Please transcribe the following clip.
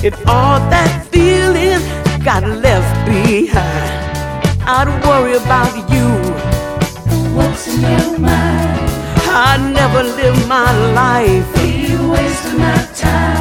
If all that feeling got left behind, I'd worry about you. What's in your mind? I'd never live my life Be wasting my time.